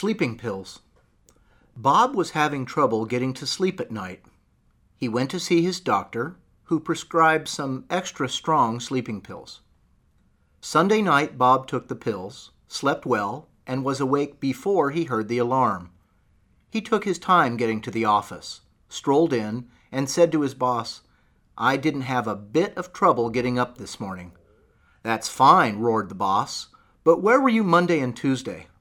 Sleeping pills. Bob was having trouble getting to sleep at night. He went to see his doctor, who prescribed some extra strong sleeping pills. Sunday night, Bob took the pills, slept well, and was awake before he heard the alarm. He took his time getting to the office, strolled in, and said to his boss, "I didn't have a bit of trouble getting up this morning." "That's fine," roared the boss. "But where were you Monday and Tuesday?"